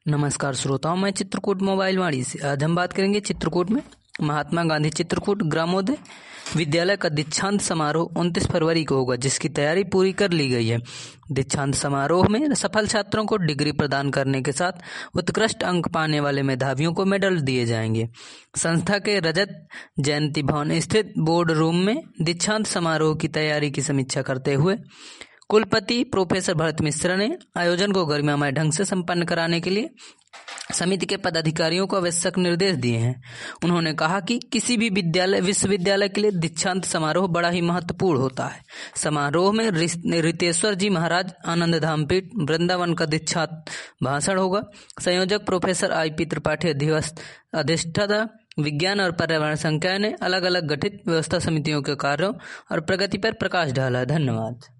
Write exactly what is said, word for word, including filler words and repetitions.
नमस्कार श्रोताओं, मैं चित्रकूट मोबाइल वाणी से। आज हम बात करेंगे चित्रकूट में महात्मा गांधी चित्रकूट ग्रामोदय विद्यालय का दीक्षांत समारोह उनतीस फरवरी को होगा, जिसकी तैयारी पूरी कर ली गई है। दीक्षांत समारोह में सफल छात्रों को डिग्री प्रदान करने के साथ उत्कृष्ट अंक पाने वाले मेधावियों को मेडल दिए जाएंगे। संस्था के रजत जयंती भवन स्थित बोर्ड रूम में दीक्षांत समारोह की तैयारी की समीक्षा करते हुए कुलपति प्रोफेसर भरत मिश्र ने आयोजन को गरिमामय ढंग से संपन्न कराने के लिए समिति के पदाधिकारियों को आवश्यक निर्देश दिए हैं। उन्होंने कहा कि किसी भी विद्यालय विश्वविद्यालय के लिए दीक्षांत समारोह बड़ा ही महत्वपूर्ण होता है। समारोह में रितेश्वर जी महाराज आनंद धाम पीठ वृंदावन का दीक्षांत भाषण होगा। संयोजक प्रोफेसर आई पी त्रिपाठी अधिष्ठाता विज्ञान और पर्यावरण संकाय ने अलग अलग गठित व्यवस्था समितियों के कार्यों और प्रगति पर प्रकाश डाला। धन्यवाद।